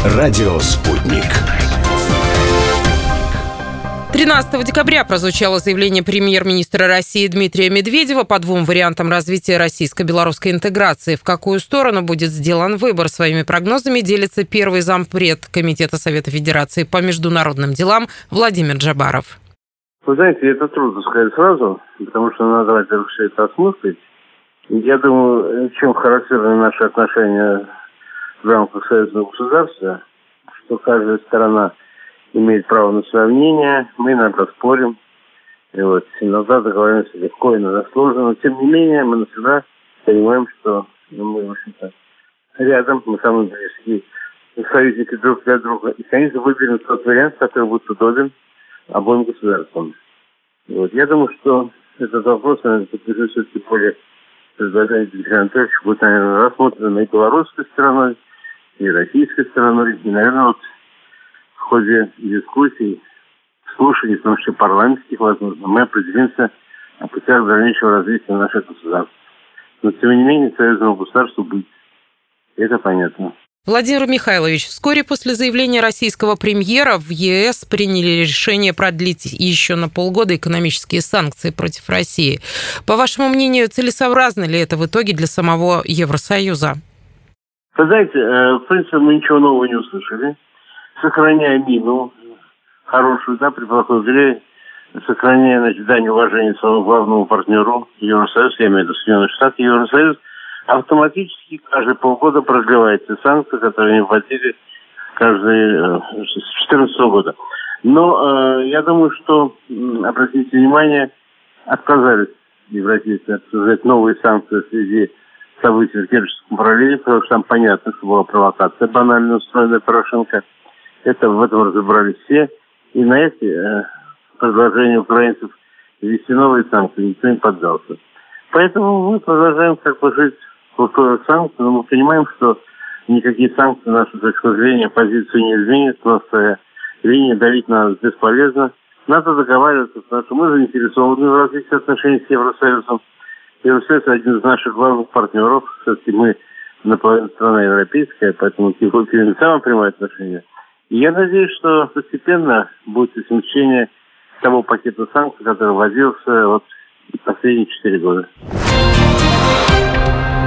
Радио «Спутник». 13 декабря прозвучало заявление премьер-министра России Дмитрия Медведева по двум вариантам развития российско-белорусской интеграции. В какую сторону будет сделан выбор? Своими прогнозами делится первый зампред Комитета Совета Федерации по международным делам Владимир Джабаров. Вы знаете, это трудно сказать сразу, потому что надо, во-первых, все это осмыслить. Я думаю, чем характерны наши отношения в рамках союзного государства, что каждая сторона имеет право на свое мнение, мы иногда спорим, иногда договариваемся легко, иногда сложно, но тем не менее мы навсегда понимаем, что мы, в общем-то, рядом, мы самые близкие союзники друг для друга, и, конечно, выберем тот вариант, который будет удобен обоим государствам. Я думаю, что этот вопрос, наверное, подлежит все-таки более предложение Дмитрия Анатольевича будет, наверное, рассмотрено и белорусской стороной, и российской стороной, и, наверное, в ходе дискуссий, слушаний, в том числе парламентских, возможно, мы определимся о путях дальнейшего развития наших государств. Но, тем не менее, союзному государству быть. Это понятно. Владимир Михайлович, вскоре после заявления российского премьера в ЕС приняли решение продлить еще на полгода экономические санкции против России. По вашему мнению, целесообразно ли это в итоге для самого Евросоюза? Вы знаете, в принципе, мы ничего нового не услышали. Сохраняя мину хорошую, при плохой игре, сохраняя, дань уважения своему главному партнеру Евросоюз, я имею в виду Соединенные Штаты, Евросоюз, автоматически каждые полгода продлевает те санкции, которые они вводили каждые с 2014 года. Но я думаю, что, обратите внимание, отказались европейцы обсуждать новые санкции в связи с событиями в Керченском проливе, потому что там понятно, что была провокация банально устроенная Порошенко. В этом разобрались все. И на эти предложения украинцев ввести новые санкции никто не поддался. Поэтому мы продолжаем жить в условиях санкций, но мы понимаем, что никакие санкции, нашу точку зрения, позицию не изменят, просто линия давить на нас бесполезно. Надо договариваться, потому что мы заинтересованы в развитии отношений с Евросоюзом. Евросоюз – один из наших главных партнеров. Все-таки мы наполовину страна европейская, поэтому к его самое прямое отношение. И я надеюсь, что постепенно будет смягчение того пакета санкций, который вводился последние 4 года.